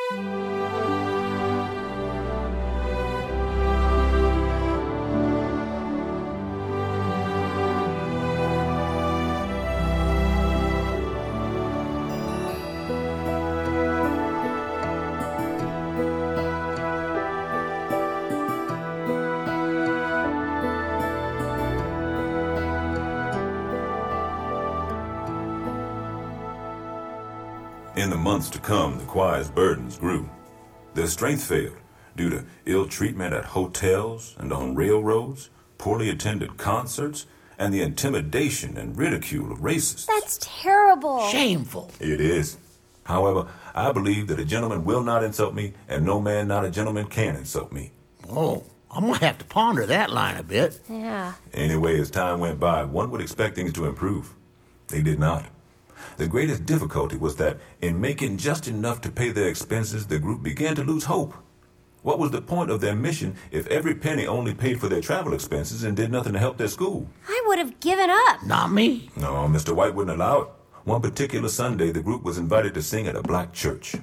In the months to come, the choir's burdens grew. Their strength failed due to ill treatment at hotels and on railroads, poorly attended concerts, and the intimidation and ridicule of racists. That's terrible. Shameful. It is. However, I believe that a gentleman will not insult me, and no man, not a gentleman, can insult me. Oh, I'm going to have to ponder that line a bit. Yeah. Anyway, as time went by, one would expect things to improve. They did not. The greatest difficulty was that in making just enough to pay their expenses, the group began to lose hope. What was the point of their mission if every penny only paid for their travel expenses and did nothing to help their school? I would have given up. Not me. No, Mr. White wouldn't allow it. One particular Sunday, the group was invited to sing at a black church.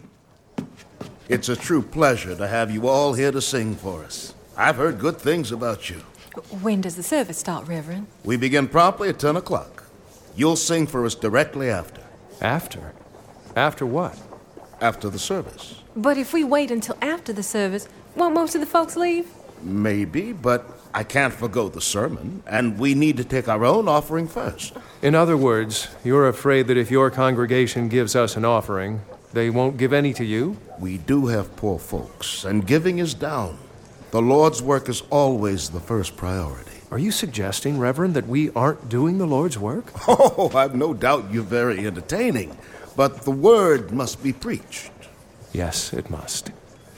It's a true pleasure to have you all here to sing for us. I've heard good things about you. When does the service start, Reverend? We begin promptly at 10 o'clock. You'll sing for us directly after. After? After what? After the service. But if we wait until after the service, won't most of the folks leave? Maybe, but I can't forgo the sermon, and we need to take our own offering first. In other words, you're afraid that if your congregation gives us an offering, they won't give any to you? We do have poor folks, and giving is down. The Lord's work is always the first priority. Are you suggesting, Reverend, that we aren't doing the Lord's work? Oh, I've no doubt you're very entertaining, but the word must be preached. Yes, it must.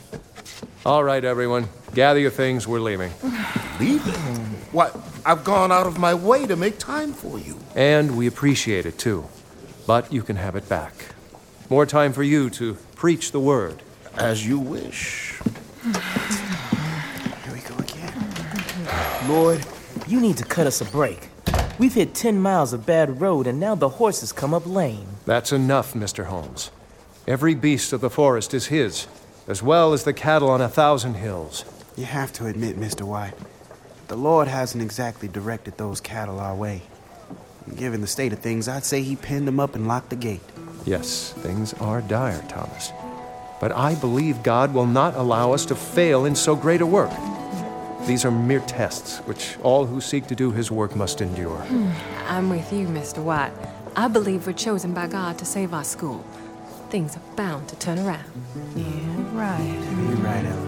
All right, everyone. Gather your things. We're leaving. Leaving? Why, I've gone out of my way to make time for you. And we appreciate it, too. But you can have it back. More time for you to preach the word. As you wish. Here we go again. Lord, you need to cut us a break. We've hit 10 miles of bad road, and now the horses come up lame. That's enough, Mr. Holmes. Every beast of the forest is his, as well as the cattle on 1,000 hills. You have to admit, Mr. White, the Lord hasn't exactly directed those cattle our way. Given the state of things, I'd say he pinned them up and locked the gate. Yes, things are dire, Thomas. But I believe God will not allow us to fail in so great a work. These are mere tests, which all who seek to do his work must endure. I'm with you, Mr. White. I believe we're chosen by God to save our school. Things are bound to turn around. Yeah, right. You're right, Ellen.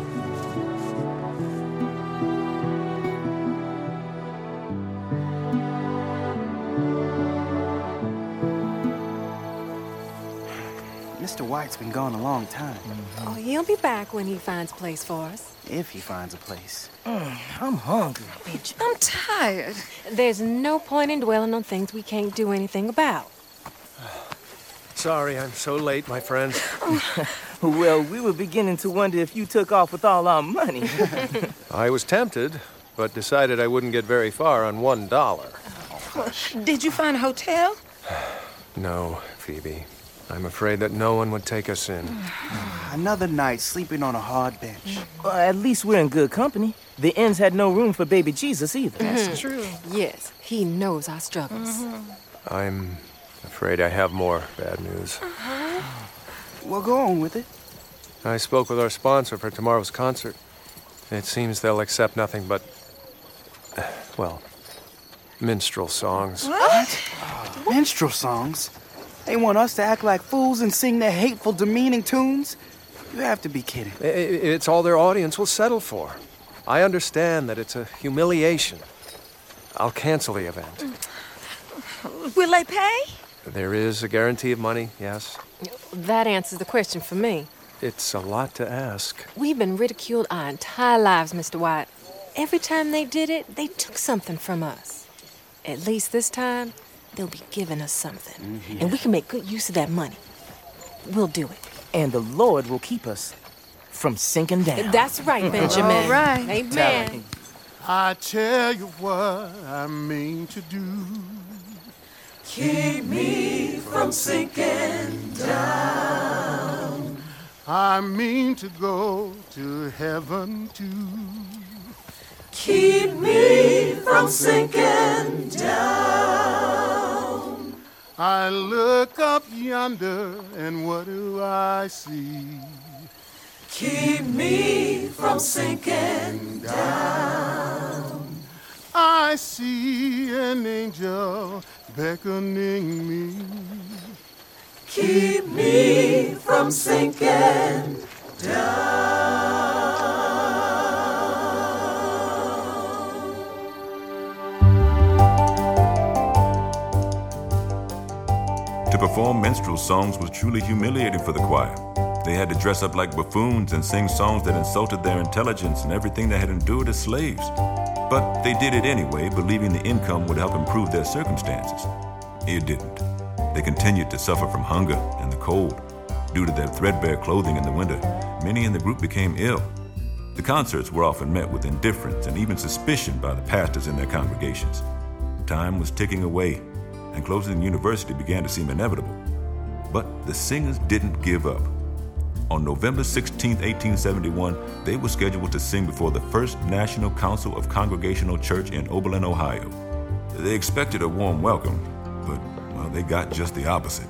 Mr. White's been gone a long time. Oh, he'll be back when he finds a place for us. If he finds a place. I'm hungry. Bitch, I'm tired. There's no point in dwelling on things we can't do anything about. Sorry I'm so late, my friends. Well, we were beginning to wonder if you took off with all our money. I was tempted, but decided I wouldn't get very far on $1. Did you find a hotel? No, Phoebe. I'm afraid that no one would take us in. Another night sleeping on a hard bench. Well, at least we're in good company. The inns had no room for baby Jesus either. That's true. Yes, he knows our struggles. I'm afraid I have more bad news. Well, go on with it. I spoke with our sponsor for tomorrow's concert. It seems they'll accept nothing but, well, minstrel songs. What? Minstrel songs? They want us to act like fools and sing their hateful, demeaning tunes? You have to be kidding. It's all their audience will settle for. I understand that it's a humiliation. I'll cancel the event. Will they pay? There is a guarantee of money, yes. That answers the question for me. It's a lot to ask. We've been ridiculed our entire lives, Mr. White. Every time they did it, they took something from us. At least this time, they'll be giving us something. And we can make good use of that money. We'll do it. And the Lord will keep us from sinking down. That's right, Benjamin. All right. Amen. I tell you what I mean to do. Keep me from sinking down. I mean to go to heaven too. Keep me from sinking down. I look up yonder, and what do I see? Keep me from sinking down. I see an angel beckoning me. Keep me from sinking down. To perform minstrel songs was truly humiliating for the choir. They had to dress up like buffoons and sing songs that insulted their intelligence and everything they had endured as slaves. But they did it anyway, believing the income would help improve their circumstances. It didn't. They continued to suffer from hunger and the cold. Due to their threadbare clothing in the winter, many in the group became ill. The concerts were often met with indifference and even suspicion by the pastors in their congregations. Time was ticking away, and closing the university began to seem inevitable. But the singers didn't give up. On November 16, 1871, they were scheduled to sing before the First National Council of Congregational Church in Oberlin, Ohio. They expected a warm welcome, but, well, they got just the opposite.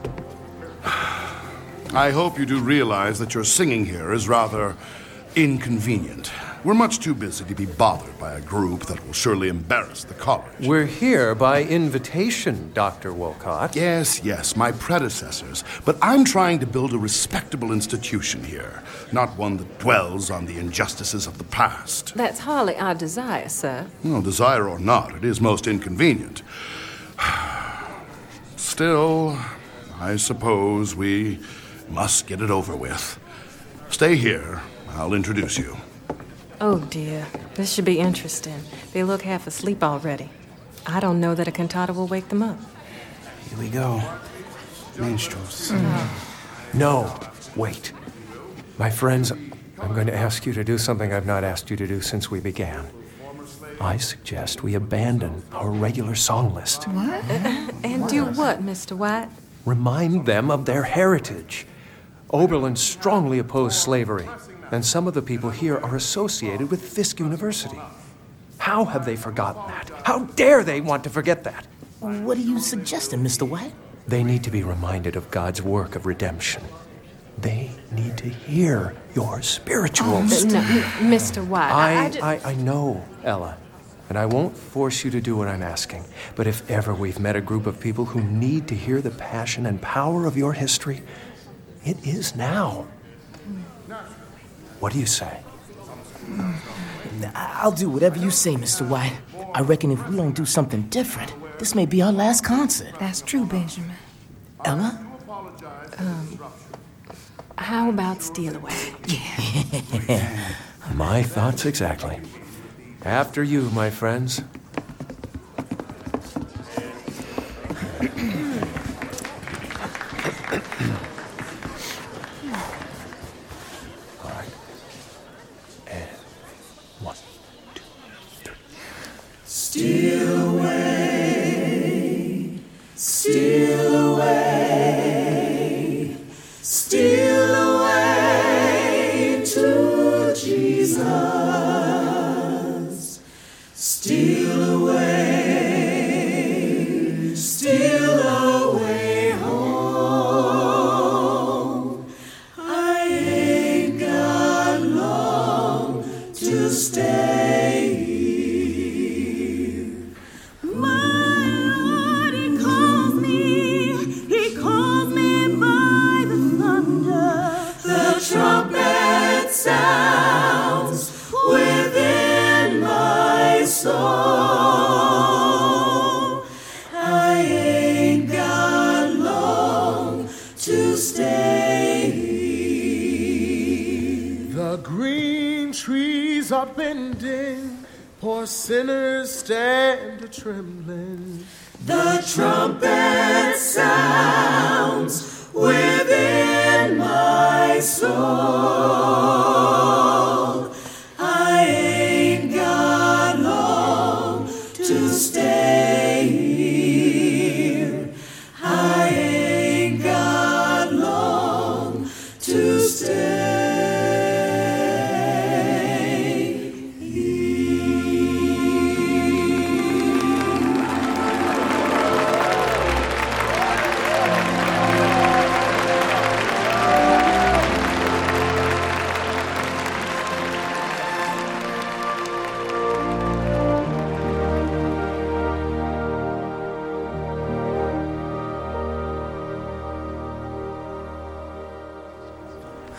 I hope you do realize that your singing here is rather inconvenient. We're much too busy to be bothered by a group that will surely embarrass the college. We're here by invitation, Dr. Wolcott. Yes, my predecessors. But I'm trying to build a respectable institution here, not one that dwells on the injustices of the past. That's hardly our desire, sir. No, desire or not, it is most inconvenient. Still, I suppose we must get it over with. Stay here. I'll introduce you. Oh, dear. This should be interesting. They look half asleep already. I don't know that a cantata will wake them up. Here we go. Minstrels. No, wait. My friends, I'm going to ask you to do something I've not asked you to do since we began. I suggest we abandon our regular song list. What? And do what, Mr. White? Remind them of their heritage. Oberlin strongly opposed slavery, and some of the people here are associated with Fisk University. How have they forgotten that? How dare they want to forget that? What are you suggesting, Mr. White? They need to be reminded of God's work of redemption. They need to hear your spirituals. No, Mr. White, I know, Ella, and I won't force you to do what I'm asking. But if ever we've met a group of people who need to hear the passion and power of your history, it is now. What do you say? I'll do whatever you say, Mr. White. I reckon if we don't do something different, this may be our last concert. That's true, Benjamin. Ella? How about Steal Away? My thoughts exactly. After you, my friends. All right. And 1, 2, 3. Steal away, steal away, steal away to Jesus. Steal away home. I ain't got long to stay here. My Lord, He calls me by the thunder. The trumpet sounds within my soul. I ain't got long to stay here. The green trees are bending, poor sinners stand a trembling. The trumpet sounds within my soul. I ain't got long to stay here. I ain't got long to stay.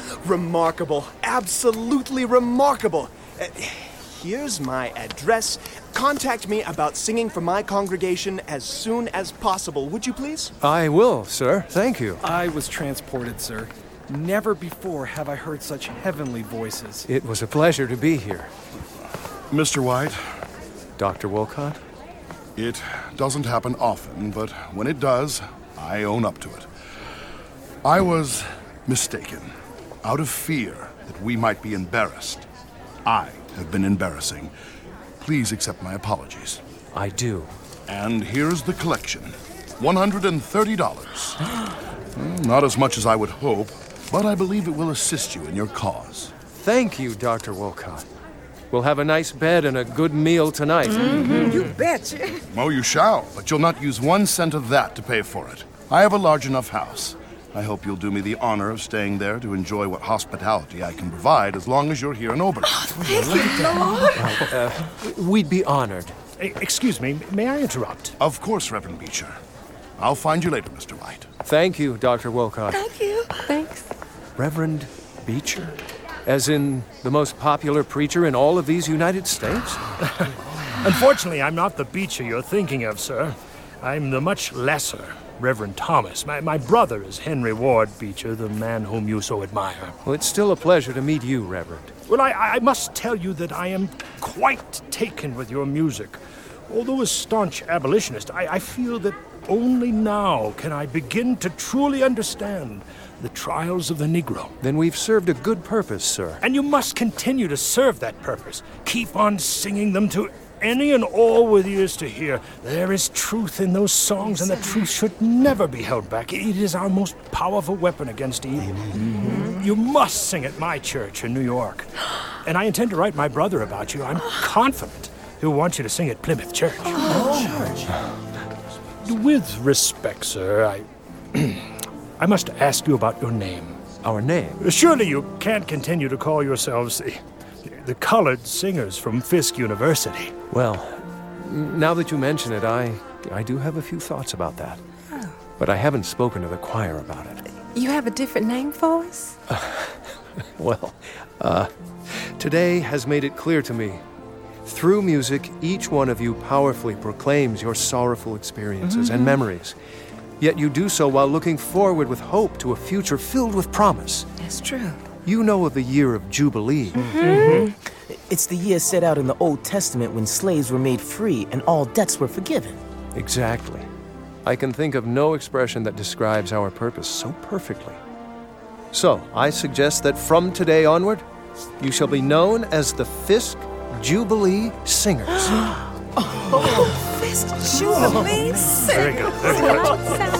Remarkable. Absolutely remarkable. Here's my address. Contact me about singing for my congregation as soon as possible, would you please? I will, sir. Thank you. I was transported, sir. Never before have I heard such heavenly voices. It was a pleasure to be here. Mr. White. Dr. Wolcott? It doesn't happen often, but when it does, I own up to it. I was mistaken. Out of fear that we might be embarrassed. I have been embarrassing. Please accept my apologies. I do. And here's the collection. $130. Not as much as I would hope, but I believe it will assist you in your cause. Thank you, Dr. Wolcott. We'll have a nice bed and a good meal tonight. You betcha. Oh, you shall, but you'll not use 1 cent of that to pay for it. I have a large enough house. I hope you'll do me the honor of staying there to enjoy what hospitality I can provide as long as you're here in Oberlin. Thank you, Lord. We'd be honored. Excuse me, may I interrupt? Of course, Reverend Beecher. I'll find you later, Mr. White. Thank you, Dr. Wolcott. Thank you. Thanks. Reverend Beecher? As in the most popular preacher in all of these United States? Unfortunately, I'm not the Beecher you're thinking of, sir. I'm the much lesser Reverend Thomas. My brother is Henry Ward Beecher, the man whom you so admire. Well, it's still a pleasure to meet you, Reverend. Well, I must tell you that I am quite taken with your music. Although a staunch abolitionist, I feel that only now can I begin to truly understand the trials of the Negro. Then we've served a good purpose, sir. And you must continue to serve that purpose. Keep on singing them to any and all with ears to hear. There is truth in those songs, and the truth should never be held back. It is our most powerful weapon against evil. You must sing at my church in New York. And I intend to write my brother about you. I'm confident he'll want you to sing at Plymouth Church. With respect, sir, I must ask you about your name. Our name? Surely you can't continue to call yourselves the colored singers from Fisk University. Well, now that you mention it, I do have a few thoughts about that. Oh. But I haven't spoken to the choir about it. You have a different name for us? Well, today has made it clear to me. Through music, each one of you powerfully proclaims your sorrowful experiences and memories. Yet you do so while looking forward with hope to a future filled with promise. That's true. You know of the year of Jubilee. It's the year set out in the Old Testament when slaves were made free and all debts were forgiven. Exactly. I can think of no expression that describes our purpose so perfectly. So, I suggest that from today onward, you shall be known as the Fisk Jubilee Singers. Fisk Jubilee Singers. Very good, very good.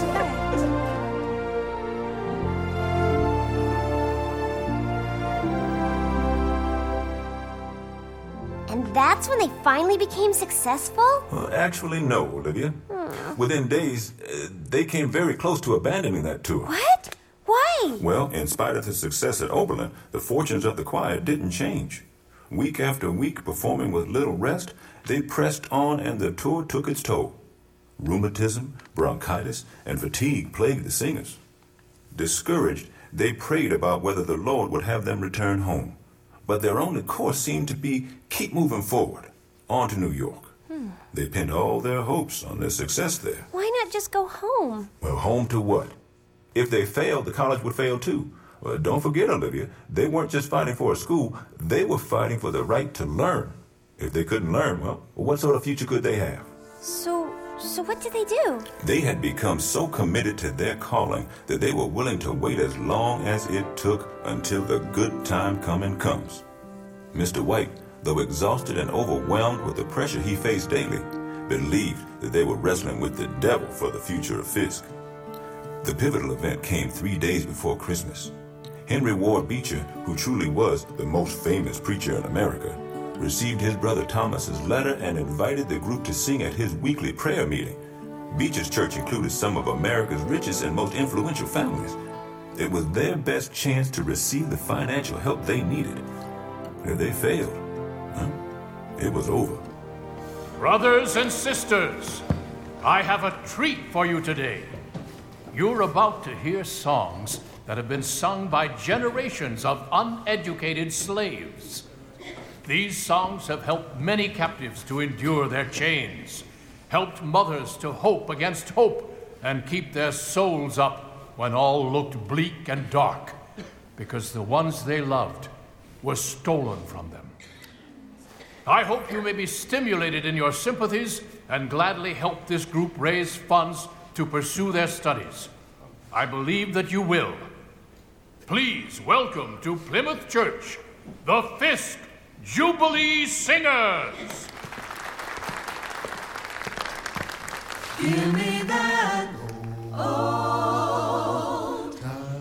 And that's when they finally became successful? Well, actually, no, Olivia. Within days, they came very close to abandoning that tour. What? Why? Well, in spite of the success at Oberlin, the fortunes of the choir didn't change. Week after week, performing with little rest, they pressed on and the tour took its toll. Rheumatism, bronchitis, and fatigue plagued the singers. Discouraged, they prayed about whether the Lord would have them return home. But their only course seemed to be keep moving forward, on to New York. They pinned all their hopes on their success there. Why not just go home? Well, home to what? If they failed, the college would fail too. Well, don't forget, Olivia, they weren't just fighting for a school, they were fighting for the right to learn. If they couldn't learn, well, what sort of future could they have? So what did they do? They had become so committed to their calling that they were willing to wait as long as it took until the good time comes. Mr. White, though exhausted and overwhelmed with the pressure he faced daily, believed that they were wrestling with the devil for the future of Fisk. The pivotal event came 3 days before Christmas. Henry Ward Beecher, who truly was the most famous preacher in America, received his brother Thomas's letter and invited the group to sing at his weekly prayer meeting. Beecher's church included some of America's richest and most influential families. It was their best chance to receive the financial help they needed. If they failed, it was over. Brothers and sisters, I have a treat for you today. You're about to hear songs that have been sung by generations of uneducated slaves. These songs have helped many captives to endure their chains, helped mothers to hope against hope, and keep their souls up when all looked bleak and dark, because the ones they loved were stolen from them. I hope you may be stimulated in your sympathies and gladly help this group raise funds to pursue their studies. I believe that you will. Please welcome to Plymouth Church, the Fisk Jubilee Singers. Give me that old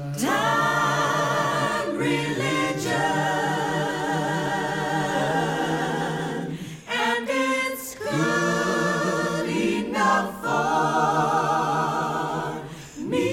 time religion, and it's good enough for me.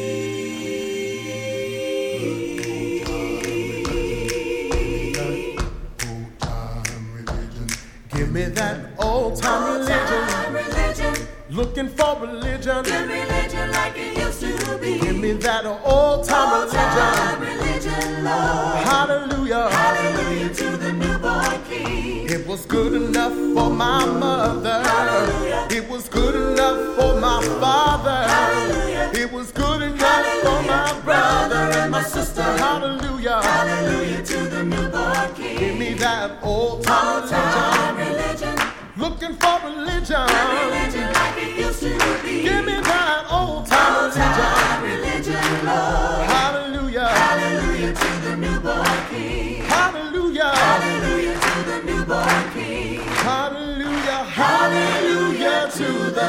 Give me that old-time religion. Looking for religion. Good religion like it used to be. Give me that old-time religion, Lord. Hallelujah. Hallelujah to the newborn King. It was good enough for my mother. Hallelujah. It was good enough for my father. Hallelujah. It was good enough for my brother and my sister. Hallelujah. Hallelujah to the newborn King. Give me that old-time religion. Looking for religion. Religion like it used to be. Give me that old-time religion, Lord. Hallelujah. Hallelujah to the newborn King. Hallelujah. Hallelujah to the newborn King. Hallelujah. Hallelujah to the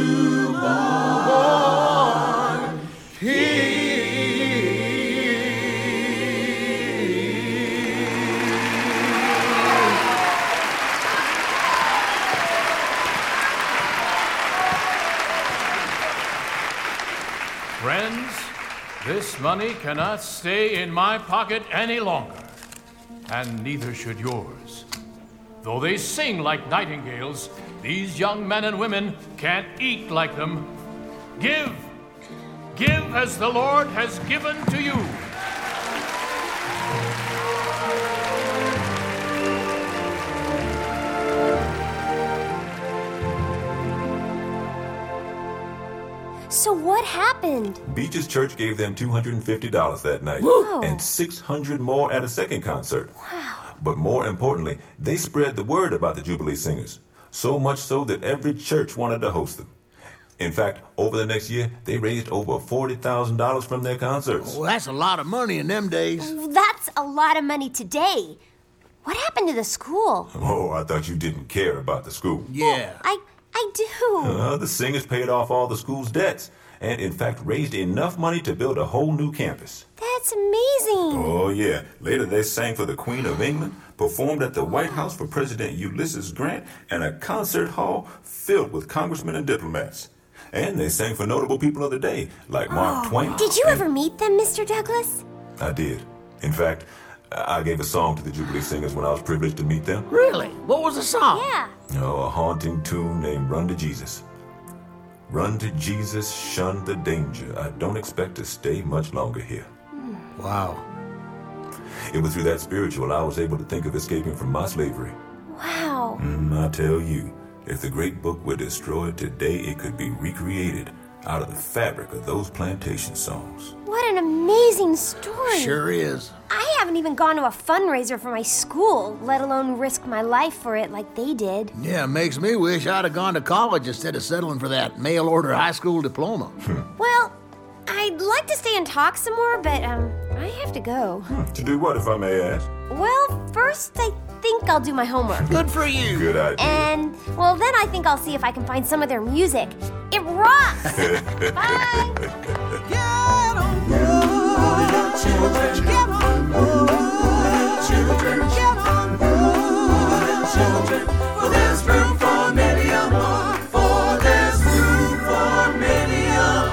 newborn King. Friends, this money cannot stay in my pocket any longer, and neither should yours. Though they sing like nightingales, these young men and women can't eat like them. Give as the Lord has given to you. So what happened? Beach's church gave them $250 that night. Whoa. And $600 more at a second concert. Wow. But more importantly, they spread the word about the Jubilee Singers. So much so that every church wanted to host them. In fact, over the next year, they raised over $40,000 from their concerts. Well, that's a lot of money in them days. That's a lot of money today. What happened to the school? Oh, I thought you didn't care about the school. Yeah. I do. The singers paid off all the school's debts, and in fact raised enough money to build a whole new campus. That's amazing. Oh, yeah. Later they sang for the Queen of England, performed at the White House for President Ulysses Grant, and a concert hall filled with congressmen and diplomats. And they sang for notable people of the day, like Mark Twain. Did you ever meet them, Mr. Douglas? I did. In fact, I gave a song to the Jubilee Singers when I was privileged to meet them. Really? What was the song? Yeah. Oh, a haunting tune named Run to Jesus. Run to Jesus, shun the danger. I don't expect to stay much longer here. Wow. It was through that spiritual I was able to think of escaping from my slavery. Wow. I tell you, if the great book were destroyed today, it could be recreated out of the fabric of those plantation songs. What an amazing story. Sure is. I haven't even gone to a fundraiser for my school, let alone risk my life for it like they did. Yeah, makes me wish I'd have gone to college instead of settling for that mail-order high school diploma. Well, I'd like to stay and talk some more, but I have to go. To do what, if I may ask? Well, first I think I'll do my homework. Good for you. Good idea. And, well, then I think I'll see if I can find some of their music. It rocks! Bye! Get on board, children. Get on board, children. Get on board, children. For there's room for many a more. For there's room for many a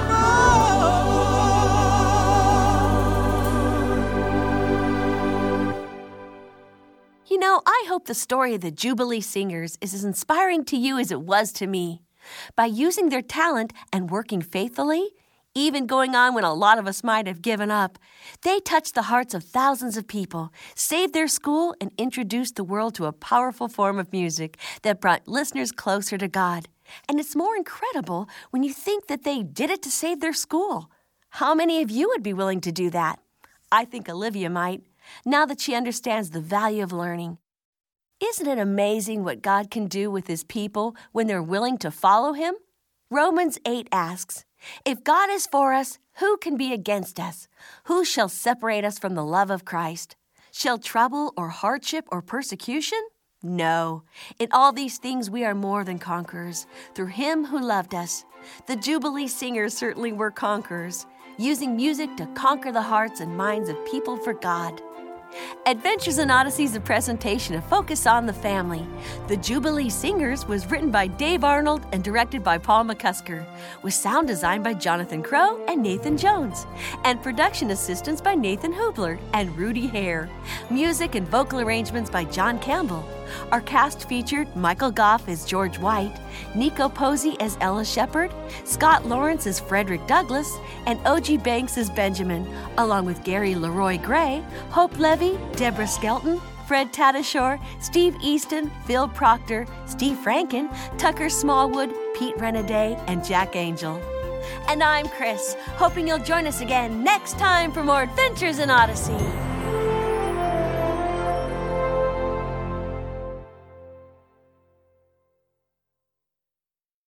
more. You know, I hope the story of the Jubilee Singers is as inspiring to you as it was to me. By using their talent and working faithfully, even going on when a lot of us might have given up. They touched the hearts of thousands of people, saved their school, and introduced the world to a powerful form of music that brought listeners closer to God. And it's more incredible when you think that they did it to save their school. How many of you would be willing to do that? I think Olivia might, now that she understands the value of learning. Isn't it amazing what God can do with His people when they're willing to follow Him? Romans 8 asks, "If God is for us, who can be against us? Who shall separate us from the love of Christ? Shall trouble or hardship or persecution? No. In all these things we are more than conquerors, through Him who loved us." The Jubilee Singers certainly were conquerors, using music to conquer the hearts and minds of people for God. Adventures in Odyssey is a presentation of Focus on the Family. The Jubilee Singers was written by Dave Arnold and directed by Paul McCusker, with sound design by Jonathan Crow and Nathan Jones, and production assistance by Nathan Hubler and Rudy Hare. Music and vocal arrangements by John Campbell. Our cast featured Michael Goff as George White, Nico Posey as Ella Shepard, Scott Lawrence as Frederick Douglass, and O.G. Banks as Benjamin, along with Gary Leroy Gray, Hope Levy, Deborah Skelton, Fred Tatasciore, Steve Easton, Phil Proctor, Steve Franken, Tucker Smallwood, Pete Renaday, and Jack Angel. And I'm Chris, hoping you'll join us again next time for more Adventures in Odyssey.